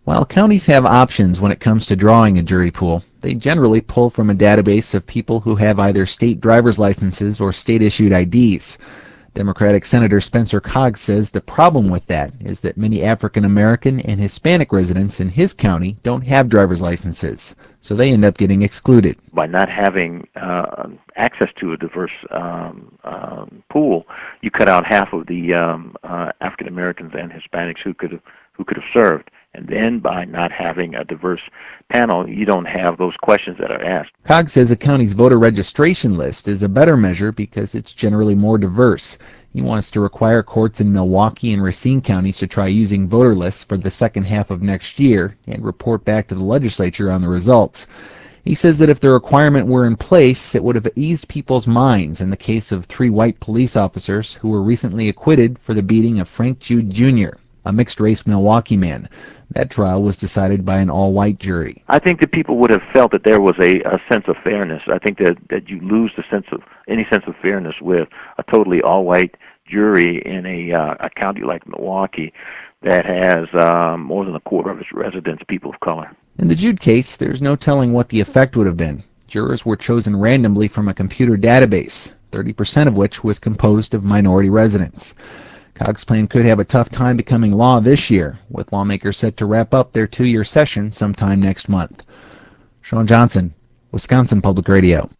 While counties have options when it comes to drawing a jury pool, they generally pull from a database of people who have either state driver's licenses or state-issued IDs. Democratic Senator Spencer Coggs says the problem with that is that many African American and Hispanic residents in his county don't have driver's licenses, so they end up getting excluded. By not having access to a diverse pool, you cut out half of the African Americans and Hispanics who could have served. And then by not having a diverse panel, you don't have those questions that are asked. Coggs says a county's voter registration list is a better measure because it's generally more diverse. He wants to require courts in Milwaukee and Racine counties to try using voter lists for the second half of next year and report back to the legislature on the results. He says that if the requirement were in place, it would have eased people's minds in the case of 3 white police officers who were recently acquitted for the beating of Frank Jude Jr., a mixed-race Milwaukee man. That trial was decided by an all-white jury. I think that people would have felt that there was a sense of fairness. I think that you lose any sense of fairness with a totally all-white jury in a county like Milwaukee that has more than a quarter of its residents people of color. In the Jude case, there's no telling what the effect would have been. Jurors were chosen randomly from a computer database, 30% of which was composed of minority residents. Coggs' plan could have a tough time becoming law this year, with lawmakers set to wrap up their 2-year session sometime next month. Sean Johnson, Wisconsin Public Radio.